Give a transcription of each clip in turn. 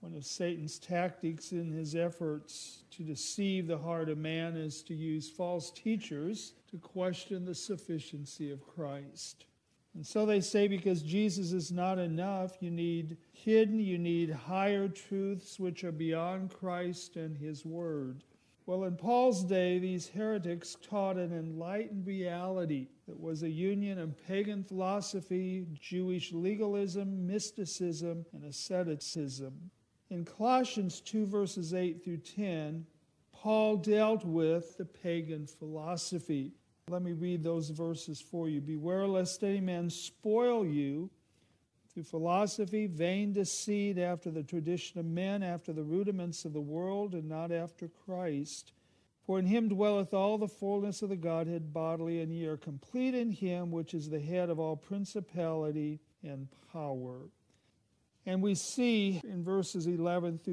One of Satan's tactics in his efforts to deceive the heart of man is to use false teachers to question the sufficiency of Christ. And so they say because Jesus is not enough, you need higher truths which are beyond Christ and his word. Well, in Paul's day, these heretics taught an enlightened reality that was a union of pagan philosophy, Jewish legalism, mysticism, and asceticism. In Colossians 2, verses 8 through 10, Paul dealt with the pagan philosophy. Let me read those verses for you. Beware lest any man spoil you through philosophy, vain deceit, after the tradition of men, after the rudiments of the world, and not after Christ. For in him dwelleth all the fullness of the Godhead bodily, and ye are complete in him, which is the head of all principality and power. And we see in verses 11 through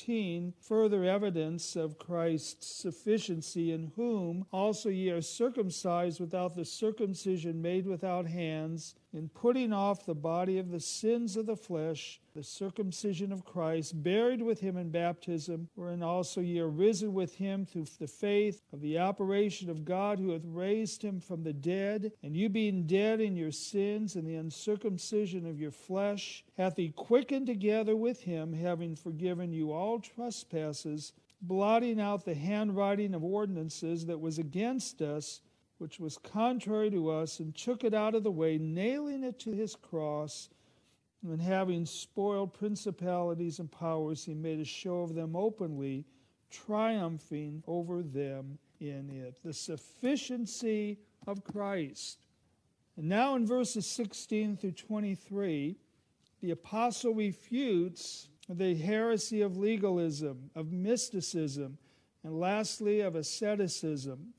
15 further evidence of Christ's sufficiency, in whom also ye are circumcised without the circumcision made without hands, in putting off the body of the sins of the flesh, the circumcision of Christ, buried with him in baptism, wherein also ye are risen with him through the faith of the operation of God, who hath raised him from the dead, and you being dead in your sins and the uncircumcision of your flesh, hath he quickened together with him, having forgiven you all trespasses, blotting out the handwriting of ordinances that was against us, which was contrary to us, and took it out of the way, nailing it to his cross. And having spoiled principalities and powers, he made a show of them openly, triumphing over them in it. The sufficiency of Christ. And now in verses 16 through 23, the apostle refutes the heresy of legalism, of mysticism, and lastly of asceticism.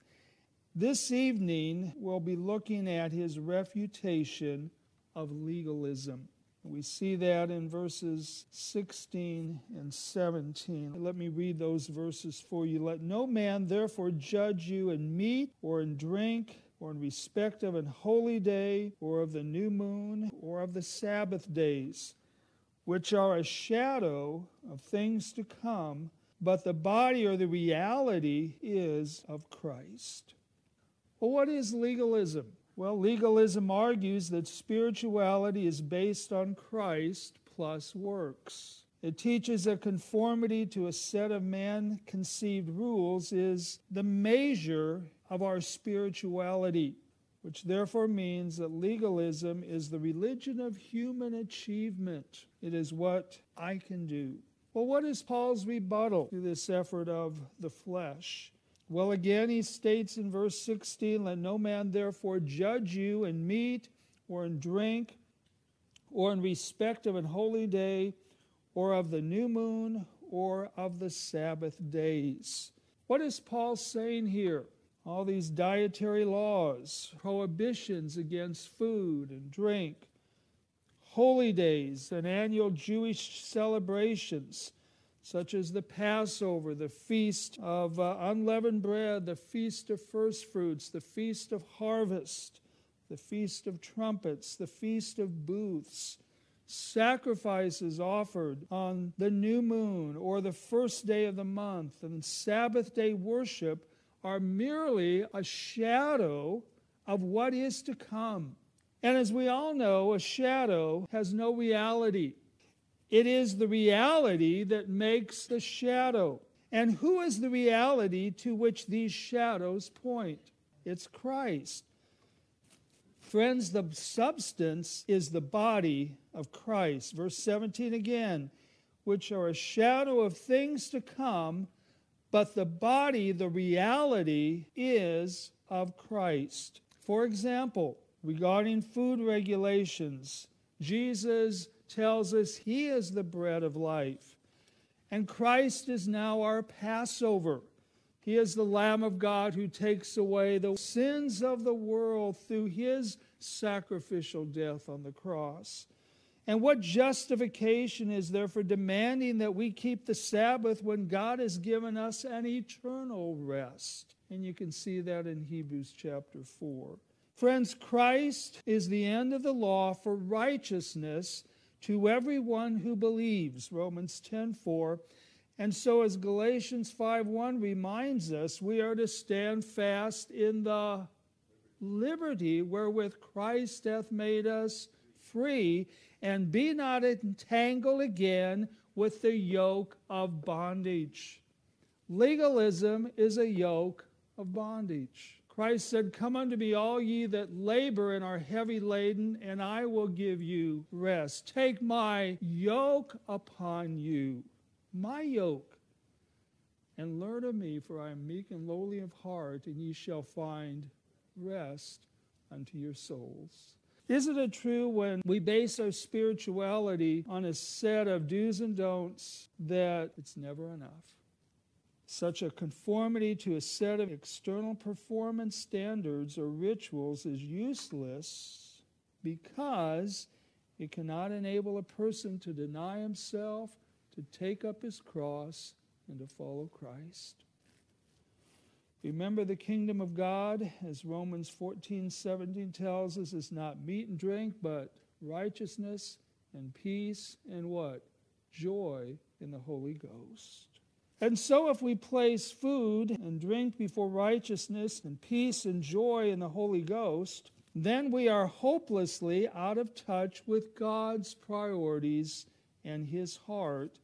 This evening, we'll be looking at his refutation of legalism. We see that in verses 16 and 17. Let me read those verses for you. Let no man therefore judge you in meat or in drink or in respect of an holy day or of the new moon or of the Sabbath days, which are a shadow of things to come, but the body or the reality is of Christ. Well, what is legalism? Well, legalism argues that spirituality is based on Christ plus works. It teaches that conformity to a set of man-conceived rules is the measure of our spirituality, which therefore means that legalism is the religion of human achievement. It is what I can do. Well, what is Paul's rebuttal to this effort of the flesh? Well, again, he states in verse 16, let no man therefore judge you in meat or in drink or in respect of an holy day or of the new moon or of the Sabbath days. What is Paul saying here? All these dietary laws, prohibitions against food and drink, holy days and annual Jewish celebrations, such as the Passover, the Feast of Unleavened Bread, the Feast of First Fruits, the Feast of Harvest, the Feast of Trumpets, the Feast of Booths, sacrifices offered on the new moon or the first day of the month, and Sabbath day worship are merely a shadow of what is to come. And as we all know, a shadow has no reality. It is the reality that makes the shadow. And who is the reality to which these shadows point? It's Christ. Friends, the substance is the body of Christ. Verse 17 again, which are a shadow of things to come, but the body, the reality, is of Christ. For example, regarding food regulations, Jesus tells us he is the bread of life. And Christ is now our Passover. He is the Lamb of God who takes away the sins of the world through his sacrificial death on the cross. And what justification is there for demanding that we keep the Sabbath when God has given us an eternal rest? And you can see that in Hebrews chapter 4. Friends, Christ is the end of the law for righteousness to everyone who believes, Romans 10:4. And so as Galatians 5:1 reminds us, we are to stand fast in the liberty wherewith Christ hath made us free, and be not entangled again with the yoke of bondage. Legalism is a yoke of bondage. Christ said, "Come unto me, all ye that labor and are heavy laden, and I will give you rest. Take my yoke upon you, my yoke, and learn of me, for I am meek and lowly of heart, and ye shall find rest unto your souls." Isn't it true when we base our spirituality on a set of do's and don'ts that it's never enough? Such a conformity to a set of external performance standards or rituals is useless because it cannot enable a person to deny himself, to take up his cross, and to follow Christ. Remember, the kingdom of God, as Romans 14:17 tells us, is not meat and drink, but righteousness and peace and what? Joy in the Holy Ghost. And so if we place food and drink before righteousness and peace and joy in the Holy Ghost, then we are hopelessly out of touch with God's priorities and His heart,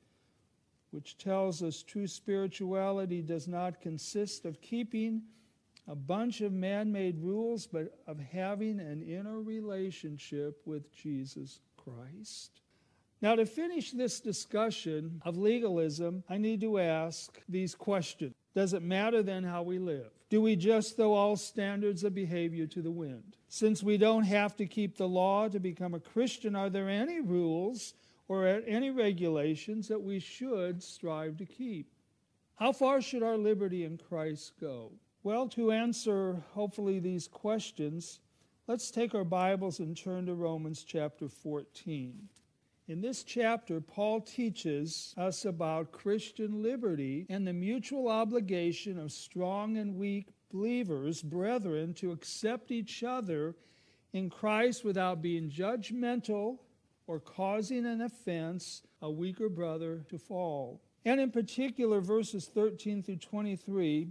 which tells us true spirituality does not consist of keeping a bunch of man-made rules, but of having an inner relationship with Jesus Christ. Now, to finish this discussion of legalism, I need to ask these questions. Does it matter then how we live? Do we just throw all standards of behavior to the wind? Since we don't have to keep the law to become a Christian, are there any rules or any regulations that we should strive to keep? How far should our liberty in Christ go? Well, to answer, hopefully, these questions, let's take our Bibles and turn to Romans chapter 14. In this chapter, Paul teaches us about Christian liberty and the mutual obligation of strong and weak believers, brethren, to accept each other in Christ without being judgmental or causing an offense, a weaker brother to fall. And in particular, verses 13 through 23,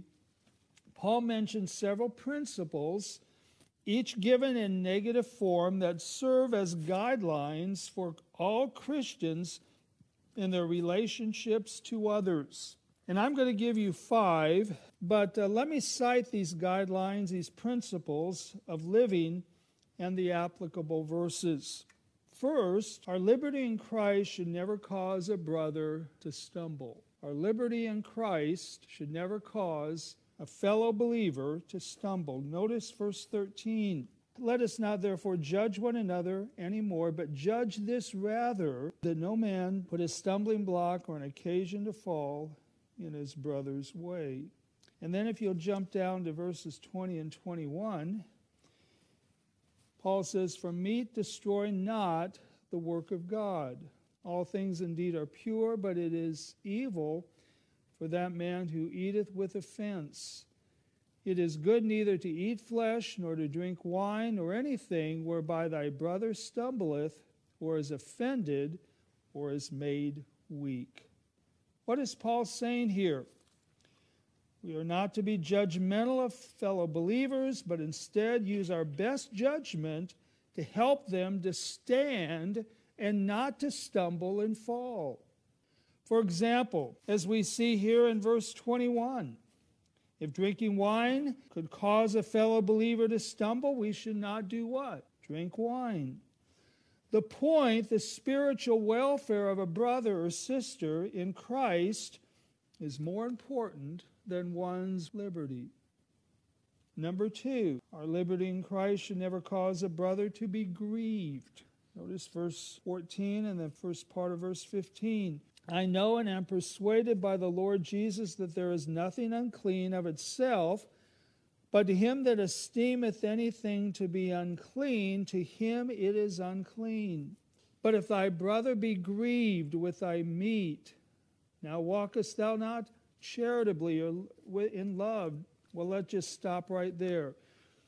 Paul mentions several principles, each given in negative form, that serve as guidelines for all Christians in their relationships to others. And I'm going to give you 5, but let me cite these guidelines, these principles of living, and the applicable verses. First, our liberty in Christ should never cause a brother to stumble. Our liberty in Christ should never cause a fellow believer to stumble. Notice verse 13. Let us not therefore judge one another anymore, but judge this rather, that no man put a stumbling block or an occasion to fall in his brother's way. And then if you'll jump down to verses 20 and 21, Paul says, "For meat destroy not the work of God. All things indeed are pure, but it is evil for that man who eateth with offense. It is good neither to eat flesh, nor to drink wine, nor anything whereby thy brother stumbleth, or is offended, or is made weak." What is Paul saying here? We are not to be judgmental of fellow believers, but instead use our best judgment to help them to stand and not to stumble and fall. For example, as we see here in verse 21, if drinking wine could cause a fellow believer to stumble, we should not do what? Drink wine. The point, the spiritual welfare of a brother or sister in Christ is more important than one's liberty. Number 2, our liberty in Christ should never cause a brother to be grieved. Notice verse 14 and the first part of verse 15. "I know and am persuaded by the Lord Jesus that there is nothing unclean of itself, but to him that esteemeth anything to be unclean, to him it is unclean. But if thy brother be grieved with thy meat, now walkest thou not charitably or in love?" Well, let's just stop right there.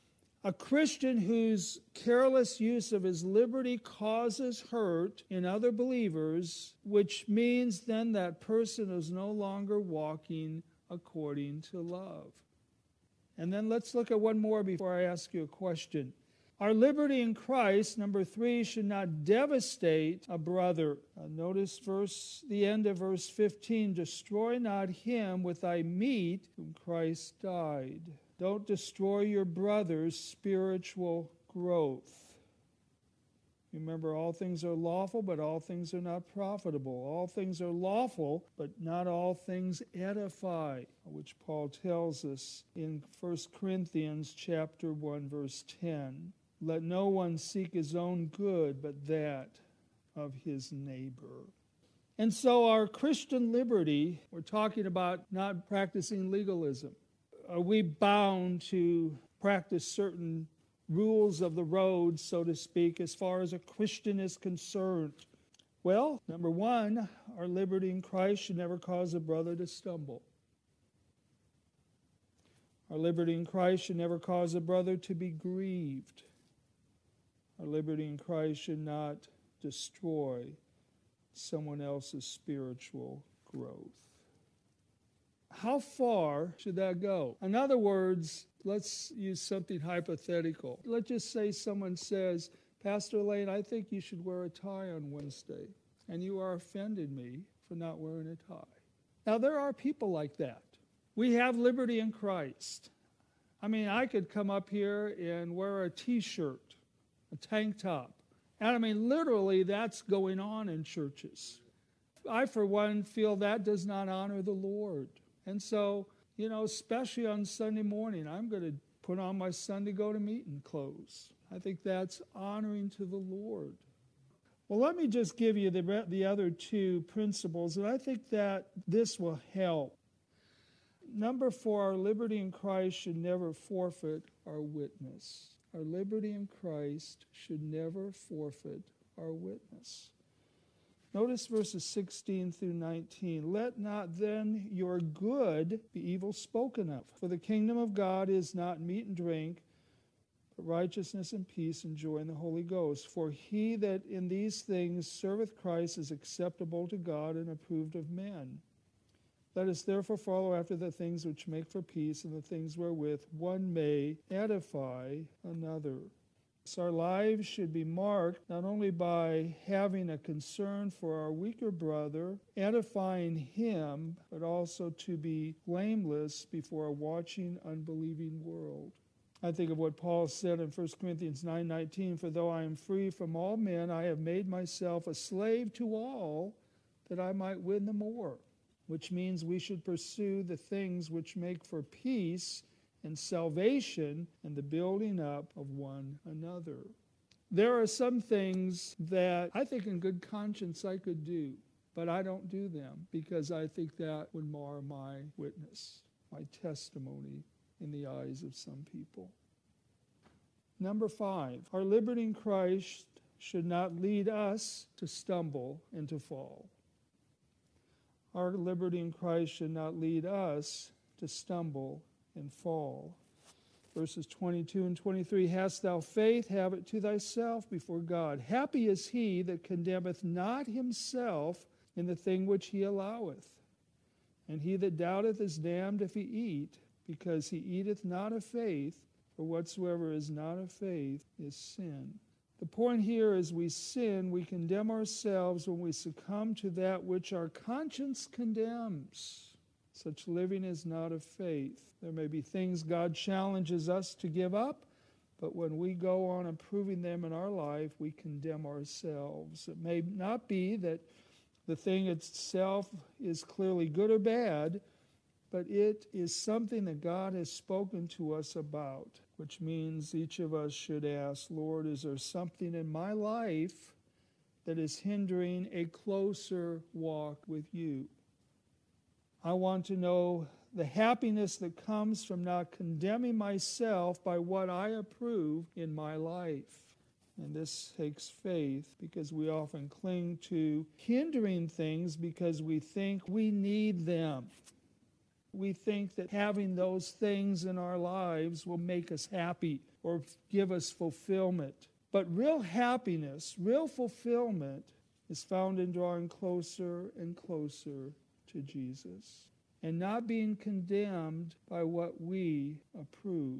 A Christian whose careless use of his liberty causes hurt in other believers, which means then that person is no longer walking according to love. And then let's look at one more before I ask you a question. Our liberty in Christ, number 3, should not devastate a brother. Notice the end of verse 15. Destroy not him with thy meat whom Christ died. Don't destroy your brother's spiritual growth. Remember, all things are lawful, but all things are not profitable. All things are lawful, but not all things edify, which Paul tells us in 1 Corinthians chapter 1, verse 10. Let no one seek his own good, but that of his neighbor. And so our Christian liberty, we're talking about not practicing legalism. Are we bound to practice certain rules of the road, so to speak, as far as a Christian is concerned? Well, number 1, our liberty in Christ should never cause a brother to stumble. Our liberty in Christ should never cause a brother to be grieved. Our liberty in Christ should not destroy someone else's spiritual growth. How far should that go? In other words, let's use something hypothetical. Let's just say someone says, Pastor Lane, I think you should wear a tie on Wednesday, and you are offending me for not wearing a tie. Now, there are people like that. We have liberty in Christ. I mean, I could come up here and wear a T-shirt, a tank top. And I mean, literally, that's going on in churches. I, for one, feel that does not honor the Lord. And so, especially on Sunday morning, I'm going to put on my Sunday go-to-meeting clothes. I think that's honoring to the Lord. Well, let me just give you the other 2 principles, and I think that this will help. Number 4, our liberty in Christ should never forfeit our witness. Our liberty in Christ should never forfeit our witness. Notice verses 16 through 19. Let not then your good be evil spoken of. For the kingdom of God is not meat and drink, but righteousness and peace and joy in the Holy Ghost. For he that in these things serveth Christ is acceptable to God and approved of men. Let us therefore follow after the things which make for peace and the things wherewith one may edify another. So our lives should be marked not only by having a concern for our weaker brother, edifying him, but also to be blameless before a watching, unbelieving world. I think of what Paul said in 1 Corinthians 9:19, for though I am free from all men, I have made myself a slave to all, that I might win the more, which means we should pursue the things which make for peace and salvation and the building up of one another. There are some things that I think in good conscience I could do, but I don't do them because I think that would mar my witness, my testimony in the eyes of some people. Number 5, our liberty in Christ should not lead us to stumble and to fall. Our liberty in Christ should not lead us to stumble and fall. Verses 22 and 23, hast thou faith, have it to thyself before God. Happy is he that condemneth not himself in the thing which he alloweth. And he that doubteth is damned if he eat, because he eateth not of faith, for whatsoever is not of faith is sin. The point here is we sin, we condemn ourselves when we succumb to that which our conscience condemns. Such living is not of faith. There may be things God challenges us to give up, but when we go on approving them in our life, we condemn ourselves. It may not be that the thing itself is clearly good or bad, but it is something that God has spoken to us about, which means each of us should ask, Lord, is there something in my life that is hindering a closer walk with you? I want to know the happiness that comes from not condemning myself by what I approve in my life. And this takes faith because we often cling to hindering things because we think we need them. we think that having those things in our lives will make us happy or give us fulfillment. But real happiness, real fulfillment is found in drawing closer and closer to Jesus and not being condemned by what we approve.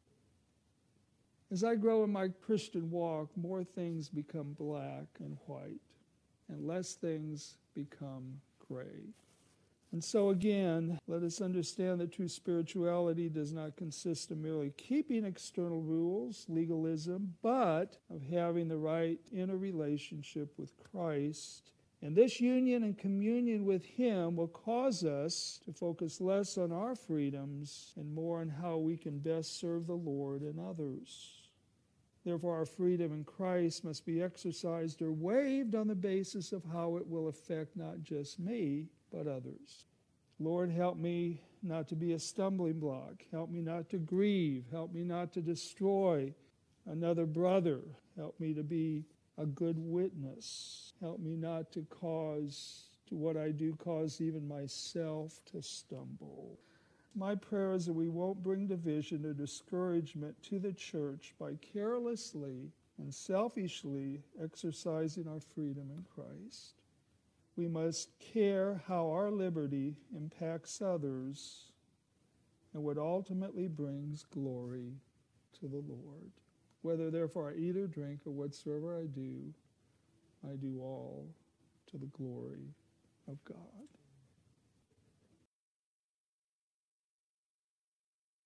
As I grow in my Christian walk, more things become black and white, and less things become gray. And so again, let us understand that true spirituality does not consist of merely keeping external rules, legalism, but of having the right inner relationship with Christ. And this union and communion with Him will cause us to focus less on our freedoms and more on how we can best serve the Lord and others. Therefore, our freedom in Christ must be exercised or waived on the basis of how it will affect not just me, but others. Lord, help me not to be a stumbling block. Help me not to grieve. Help me not to destroy another brother. Help me to be a good witness. Help me not to cause even myself to stumble. My prayer is that we won't bring division or discouragement to the church by carelessly and selfishly exercising our freedom in Christ. We must care how our liberty impacts others and what ultimately brings glory to the Lord. Whether therefore I eat or drink or whatsoever I do all to the glory of God.